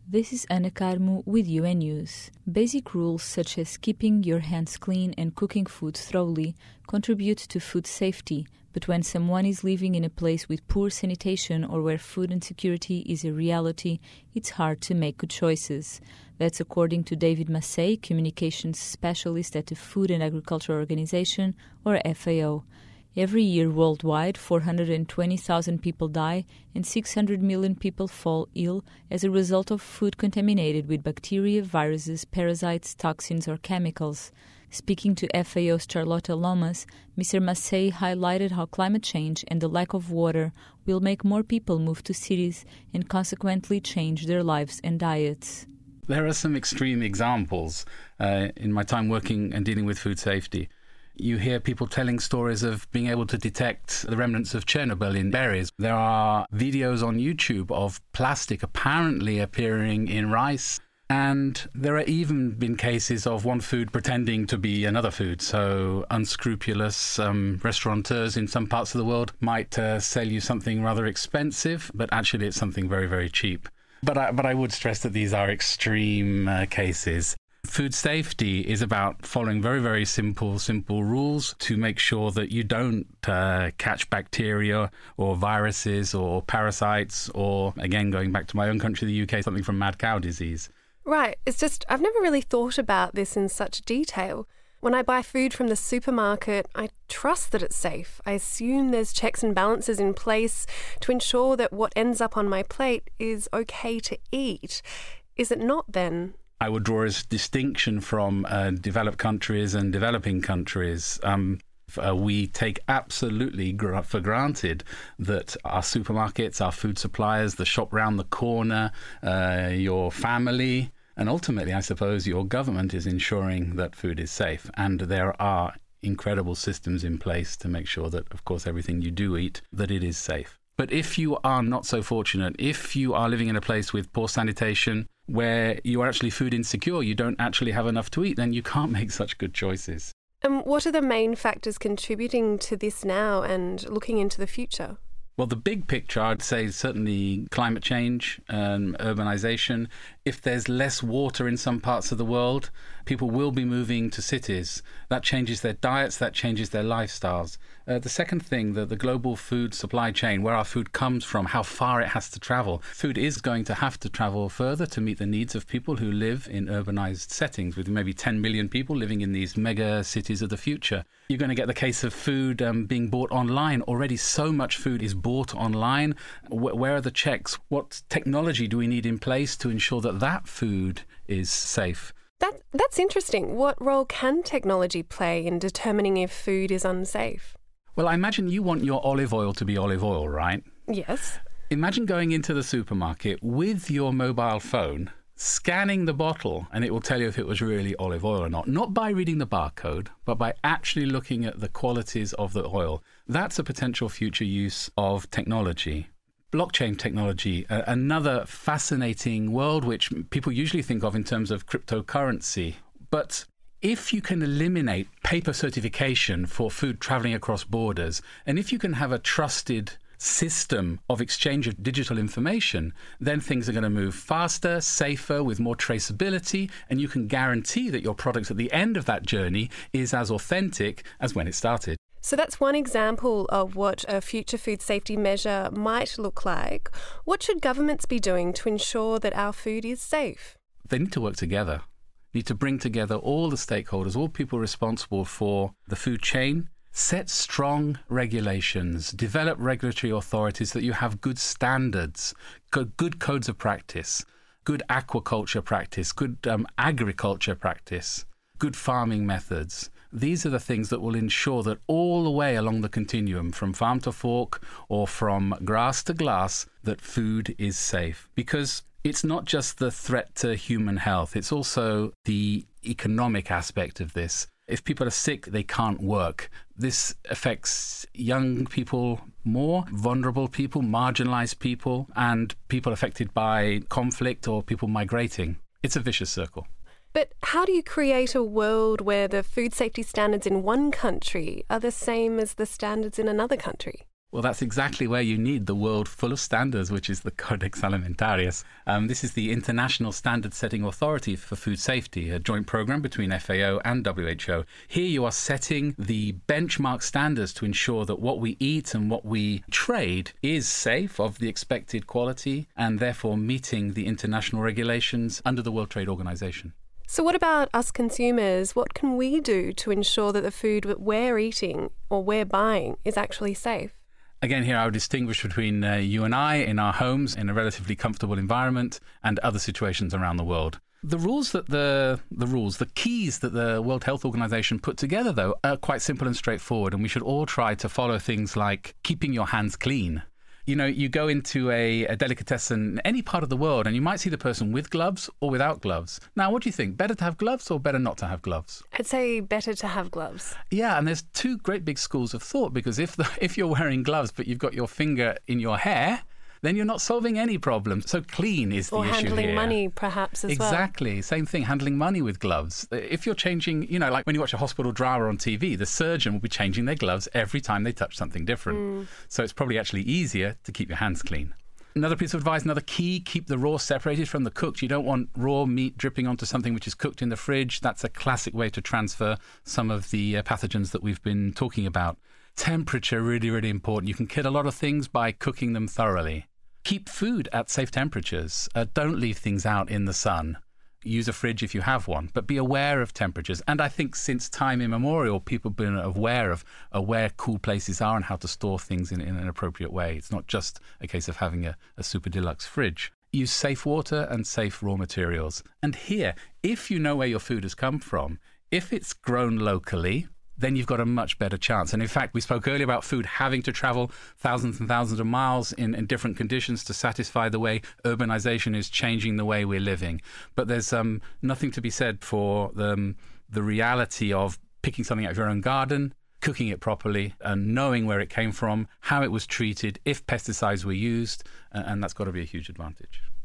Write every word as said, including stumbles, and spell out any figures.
This is Ana Carmo with U N News. Basic rules such as keeping your hands clean and cooking food thoroughly contribute to food safety, but when someone is living in a place with poor sanitation or where food insecurity is a reality, it's hard to make good choices. That's according to David Massey, communications specialist at the Food and Agriculture Organization, or F A O. Every year worldwide, four hundred twenty thousand people die and six hundred million people fall ill as a result of food contaminated with bacteria, viruses, parasites, toxins, or chemicals. Speaking to F A O's Charlotte Lomas, Mister Massey highlighted how climate change and the lack of water will make more people move to cities and consequently change their lives and diets. There are some extreme examples uh, in my time working and dealing with food safety. You hear people telling stories of being able to detect the remnants of Chernobyl in berries. There are videos on YouTube of plastic apparently appearing in rice. And there are even been cases of one food pretending to be another food. So unscrupulous um, restaurateurs in some parts of the world might uh, sell you something rather expensive, but actually it's something very, very cheap. But I, but I would stress that these are extreme uh, cases. Food safety is about following very, very simple, simple rules to make sure that you don't uh, catch bacteria or viruses or parasites or, again, going back to my own country, the U K, something from mad cow disease. Right. It's just, I've never really thought about this in such detail. When I buy food from the supermarket, I trust that it's safe. I assume there's checks and balances in place to ensure that what ends up on my plate is okay to eat. Is it not then? I would draw a distinction from uh, developed countries and developing countries. Um, uh, we take absolutely gr- for granted that our supermarkets, our food suppliers, the shop round the corner, uh, your family, and ultimately, I suppose, your government is ensuring that food is safe. And there are incredible systems in place to make sure that, of course, everything you do eat, that it is safe. But if you are not so fortunate, if you are living in a place with poor sanitation, where you are actually food insecure, you don't actually have enough to eat, then you can't make such good choices. And what are the main factors contributing to this now and looking into the future? Well, the big picture, I'd say, is certainly climate change and urbanization. If there's less water in some parts of the world, people will be moving to cities. That changes their diets, that changes their lifestyles. Uh, the second thing, the, the global food supply chain, where our food comes from, how far it has to travel. Food is going to have to travel further to meet the needs of people who live in urbanized settings, with maybe ten million people living in these mega cities of the future. You're going to get the case of food um, being bought online. Already so much food is bought online. W- where are the checks? What technology do we need in place to ensure that that food is safe? That, that's interesting. What role can technology play in determining if food is unsafe? Well, I imagine you want your olive oil to be olive oil, right? Yes. Imagine going into the supermarket with your mobile phone, scanning the bottle, and it will tell you if it was really olive oil or not. Not by reading the barcode, but by actually looking at the qualities of the oil. That's a potential future use of technology. Blockchain technology, uh, another fascinating world which people usually think of in terms of cryptocurrency. But if you can eliminate paper certification for food traveling across borders, and if you can have a trusted system of exchange of digital information, then things are going to move faster, safer, with more traceability, and you can guarantee that your product at the end of that journey is as authentic as when it started. So that's one example of what a future food safety measure might look like. What should governments be doing to ensure that our food is safe? They need to work together. Need to bring together all the stakeholders, all people responsible for the food chain, set strong regulations, develop regulatory authorities that you have good standards, good codes of practice, good aquaculture practice, good um, agriculture practice, good farming methods. These are the things that will ensure that all the way along the continuum, from farm to fork or from grass to glass, that food is safe. Because it's not just the threat to human health, it's also the economic aspect of this. If people are sick, they can't work. This affects young people more, vulnerable people, marginalized people, and people affected by conflict or people migrating. It's a vicious circle. But how do you create a world where the food safety standards in one country are the same as the standards in another country? Well, that's exactly where you need the world full of standards, which is the Codex Alimentarius. Um, this is the International Standard Setting Authority for Food Safety, a joint program between F A O and W H O. Here you are setting the benchmark standards to ensure that what we eat and what we trade is safe, of the expected quality, and therefore meeting the international regulations under the World Trade Organization. So what about us consumers? What can we do to ensure that the food that we're eating or we're buying is actually safe? Again, here I would distinguish between uh, you and I in our homes in a relatively comfortable environment and other situations around the world. The rules that the the rules, the keys that the World Health Organization put together, though, are quite simple and straightforward, and we should all try to follow things like keeping your hands clean. You know, you go into a, a delicatessen in any part of the world and you might see the person with gloves or without gloves. Now, what do you think? Better to have gloves or better not to have gloves? I'd say better to have gloves. Yeah, and there's two great big schools of thought, because if the, if you're wearing gloves but you've got your finger in your hair, then you're not solving any problem. So clean is the or issue here. Or handling money, perhaps, as exactly. well. Exactly. Same thing, handling money with gloves. If you're changing, you know, like when you watch a hospital drama on T V, the surgeon will be changing their gloves every time they touch something different. Mm. So it's probably actually easier to keep your hands clean. Another piece of advice, another key, keep the raw separated from the cooked. You don't want raw meat dripping onto something which is cooked in the fridge. That's a classic way to transfer some of the uh, pathogens that we've been talking about. Temperature, really, really important. You can kill a lot of things by cooking them thoroughly. Keep food at safe temperatures. Uh, don't leave things out in the sun. Use a fridge if you have one, but be aware of temperatures. And I think since time immemorial, people have been aware of uh, where cool places are and how to store things in, in an appropriate way. It's not just a case of having a, a super deluxe fridge. Use safe water and safe raw materials. And here, if you know where your food has come from, if it's grown locally, then you've got a much better chance. And in fact, we spoke earlier about food having to travel thousands and thousands of miles in, in different conditions to satisfy the way urbanization is changing the way we're living. But there's um, nothing to be said for the, um, the reality of picking something out of your own garden, cooking it properly, and knowing where it came from, how it was treated, if pesticides were used, and that's got to be a huge advantage.